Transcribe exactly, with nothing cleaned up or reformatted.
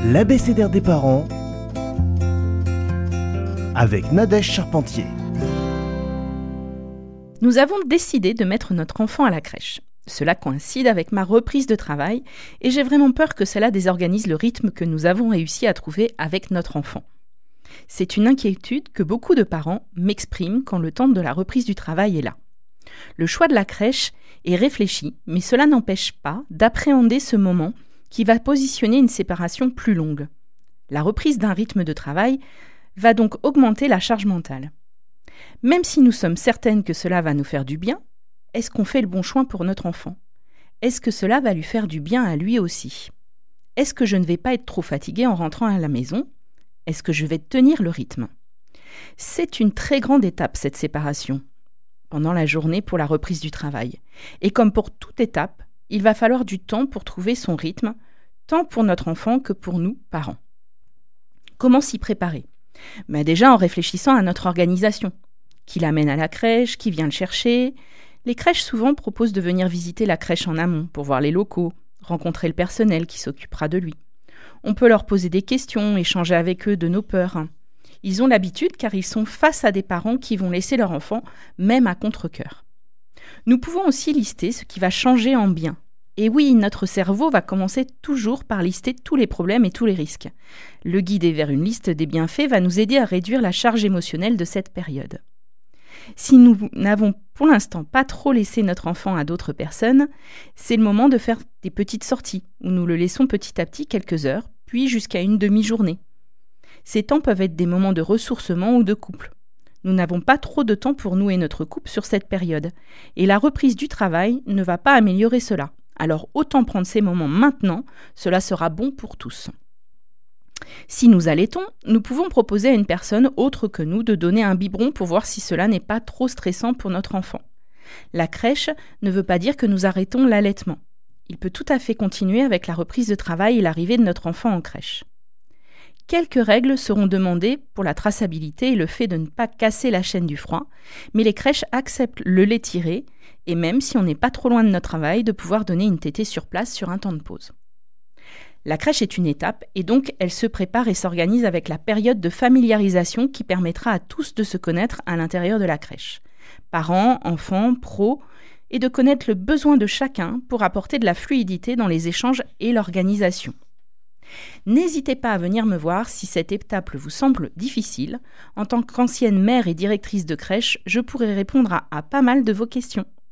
L'abécédaire des parents avec Nadège Charpentier. Nous avons décidé de mettre notre enfant à la crèche. Cela coïncide avec ma reprise de travail et j'ai vraiment peur que cela désorganise le rythme que nous avons réussi à trouver avec notre enfant. C'est une inquiétude que beaucoup de parents m'expriment quand le temps de la reprise du travail est là. Le choix de la crèche est réfléchi, mais cela n'empêche pas d'appréhender ce moment qui va positionner une séparation plus longue. La reprise d'un rythme de travail va donc augmenter la charge mentale. Même si nous sommes certaines que cela va nous faire du bien, est-ce qu'on fait le bon choix pour notre enfant ? Est-ce que cela va lui faire du bien à lui aussi ? Est-ce que je ne vais pas être trop fatiguée en rentrant à la maison ? Est-ce que je vais tenir le rythme ? C'est une très grande étape, cette séparation, pendant la journée pour la reprise du travail. Et comme pour toute étape, il va falloir du temps pour trouver son rythme, tant pour notre enfant que pour nous, parents. Comment s'y préparer ? Ben déjà en réfléchissant à notre organisation. Qui l'amène à la crèche ? Qui vient le chercher ? Les crèches souvent proposent de venir visiter la crèche en amont pour voir les locaux, rencontrer le personnel qui s'occupera de lui. On peut leur poser des questions, échanger avec eux de nos peurs. Ils ont l'habitude car ils sont face à des parents qui vont laisser leur enfant, même à contre-cœur. Nous pouvons aussi lister ce qui va changer en bien. Et oui, notre cerveau va commencer toujours par lister tous les problèmes et tous les risques. Le guider vers une liste des bienfaits va nous aider à réduire la charge émotionnelle de cette période. Si nous n'avons pour l'instant pas trop laissé notre enfant à d'autres personnes, c'est le moment de faire des petites sorties où nous le laissons petit à petit quelques heures, puis jusqu'à une demi-journée. Ces temps peuvent être des moments de ressourcement ou de couple. Nous n'avons pas trop de temps pour nous et notre couple sur cette période, et la reprise du travail ne va pas améliorer cela. Alors autant prendre ces moments maintenant, cela sera bon pour tous. Si nous allaitons, nous pouvons proposer à une personne autre que nous de donner un biberon pour voir si cela n'est pas trop stressant pour notre enfant. La crèche ne veut pas dire que nous arrêtons l'allaitement. Il peut tout à fait continuer avec la reprise de travail et l'arrivée de notre enfant en crèche. Quelques règles seront demandées pour la traçabilité et le fait de ne pas casser la chaîne du froid, mais les crèches acceptent le lait tiré et même si on n'est pas trop loin de notre travail, de pouvoir donner une tétée sur place sur un temps de pause. La crèche est une étape et donc elle se prépare et s'organise avec la période de familiarisation qui permettra à tous de se connaître à l'intérieur de la crèche. Parents, enfants, pros, et de connaître le besoin de chacun pour apporter de la fluidité dans les échanges et l'organisation. N'hésitez pas à venir me voir si cette étape vous semble difficile. En tant qu'ancienne mère et directrice de crèche, je pourrai répondre à, à pas mal de vos questions.